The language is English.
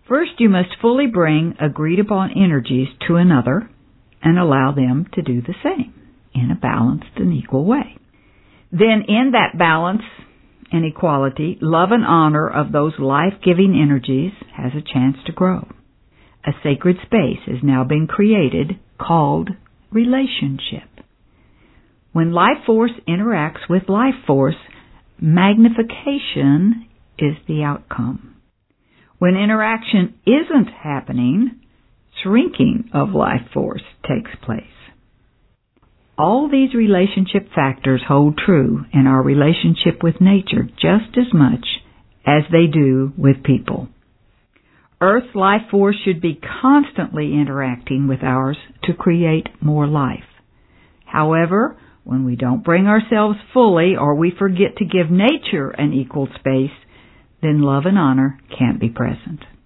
First, you must fully bring agreed-upon energies to another and allow them to do the same in a balanced and equal way. Then, in that balance and equality, love and honor of those life-giving energies has a chance to grow. A sacred space has now been created called relationship. When life force interacts with life force, magnification is the outcome. When interaction isn't happening, shrinking of life force takes place. All these relationship factors hold true in our relationship with nature just as much as they do with people. Earth's life force should be constantly interacting with ours to create more life. However, when we don't bring ourselves fully or we forget to give nature an equal space, then love and honor can't be present.